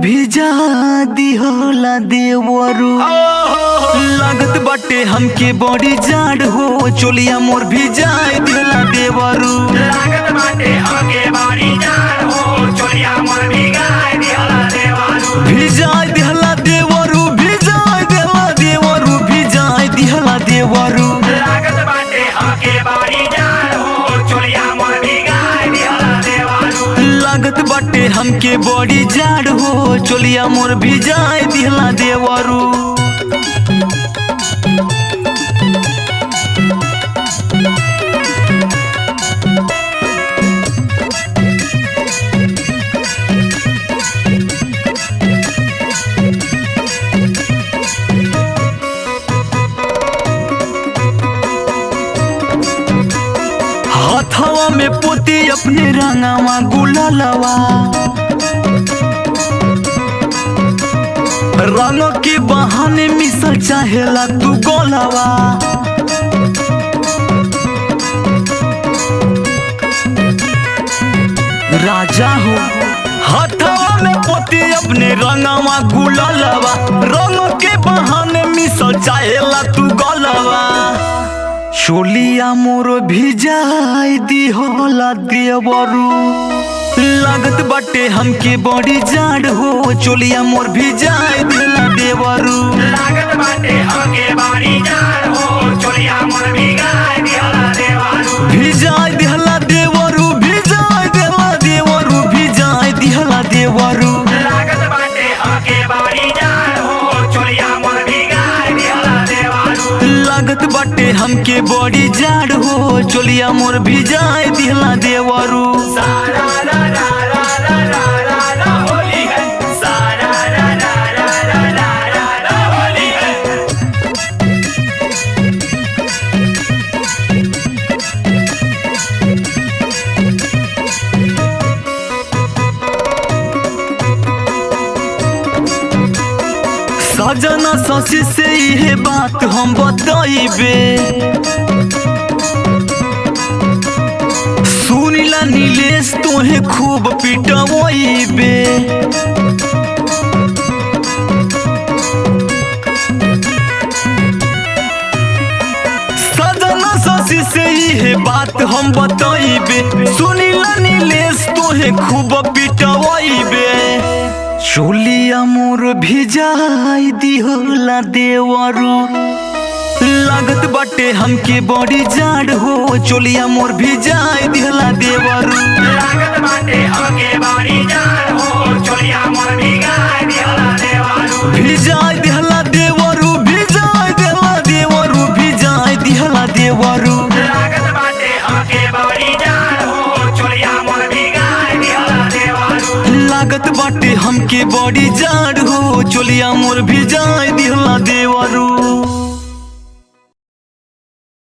भिजा दिहला देवरू। लागत बाटे हमके बड़ी जाड़ हो, चोलिया मोर भिजा दिहला देवरू। लागत बाटे हमके बड़ी जाड़ हो, चोलिया मोर भिजा दिहला देवरू। भिजा दिहला देवरू, भिजा दिहला देवरू, भिजा दिहला देवरू। लागत बाटे हमके बड़ी जाड़ हो, चोलिया मोर भिजा दिहला देवरू। लागत बाटे हमके बड़ी जाड़ हो, चोलिया मोर भिजा दिहला देवरू। हथवा में पोती अपने रंगवा गुलालवा, रंग के बहाने मिसल चाहेला तू गोलवा। राजा हो हथवा में पोती अपने रंगवा गुलालवा, रंग के बहाने मिसल चाहेला तू गोलवा। चोलिया मोर भिजाई दिहला देवरू। लागत बाटे हमके बड़ी जाड़ हो, चोलिया मोर भिजाई दिहला देवरू। लागत बाटे हमके बड़ी जाड़ हो, चोलिया मोर भिजा दिहला देवरू। भिजाई दिहला देवरू, भिजाई दिहला देवरू, भिजाई दिहला देवरू। लागत बाटे हमके बड़ी जाड़ हो, चोलिया मोर भिजा दिहला देवरू। लागत बाटे हमके बड़ी जाड़ हो, चोलिया मोर भिजाई दिहला देवरू। सारा रा रा रा रा रा रा रा होली है, सारा रा रा रा रा रा रा रा होली है। सजना ससी से ये बात हम बताइबे, सुनिला नीलेश तोहे खूब पिटवइबे। सजना ससी से ये बात हम बताइबे, सुनिला नीलेश तोहे खूब पिटवइबे। चोलिया मोर भिजाई दिहला देवरू। लागत बाटे हमके बड़ी जाड़ हो, चोलिया मोर भिजाई दिहला देवरू। लागत बाटे हमके बड़ी जाड़ हो, चोलिया मोर भिजा दिहला देवरू। भिजाई दिहला देवरू, भिजाई दिहला देवरू, भिजाई दिहला देवरू। लागत बाटे हमके बड़ी जाड़ हो, चोलिया मोर भिजा दिहला देवरू। लागत बाटे हमके बड़ी जाड़ हो, चोलिया मोर भिजाई दिहला देवरू।